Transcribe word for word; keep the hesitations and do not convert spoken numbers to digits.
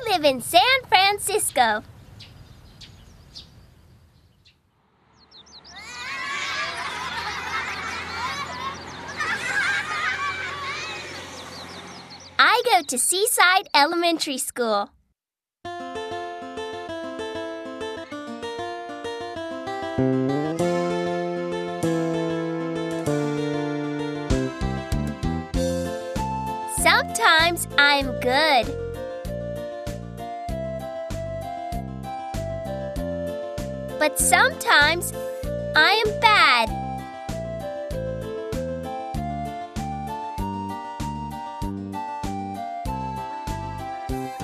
live in San Francisco. I go to Seaside Elementary School. Sometimes I'm good. But sometimes I am bad.